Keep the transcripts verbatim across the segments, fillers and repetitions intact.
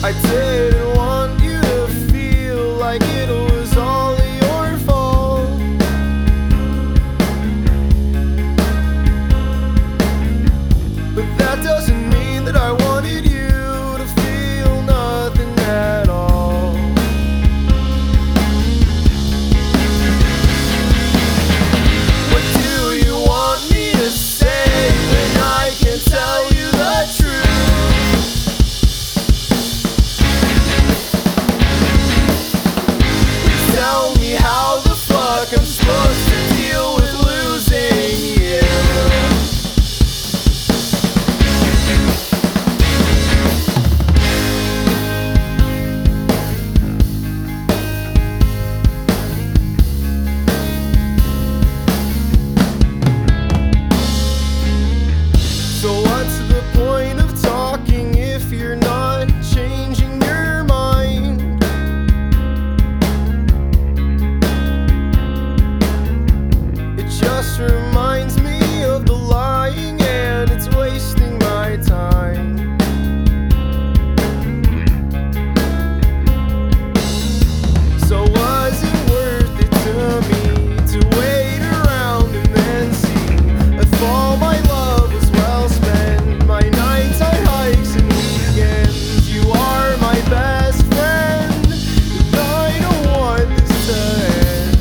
I didn't want you to feel like it was all your fault, but that doesn't mean that I wanted you to feel nothing at all. What do you want me to say when I can't tell you the truth? Tell me how the fuck I'm supposed to deal with losing you. So what's the point of talking if you're not changing your mind? It just reminds me of the lying, and it's wasting my time. So was it worth it to me to wait around and then see if all my love was well spent? My nighttime hikes and weekends, you are my best friend, and I don't want this to end.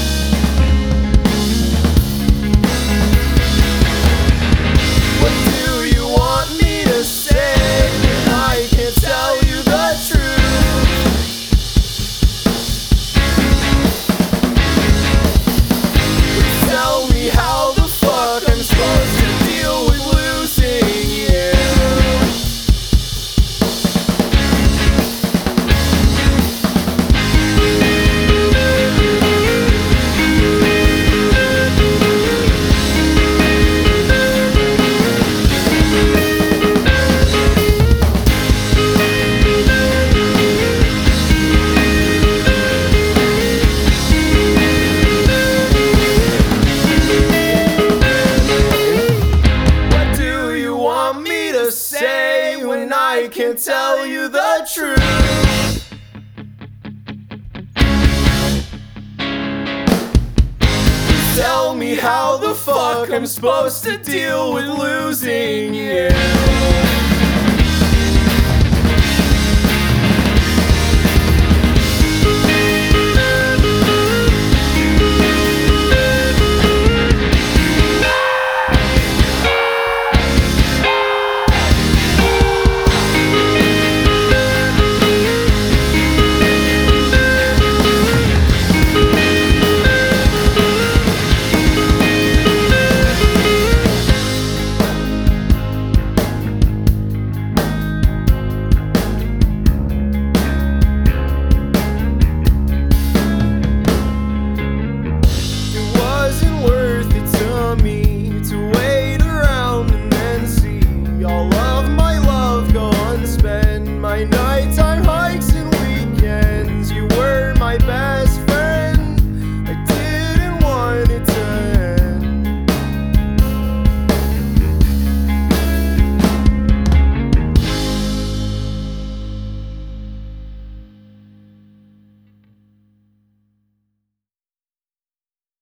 What do you want me to say when I can't tell you the truth? Tell me how the fuck I'm supposed to deal with losing you. What do you want me to say when I can't tell you the truth? Tell me how the fuck I'm supposed to deal with losing you.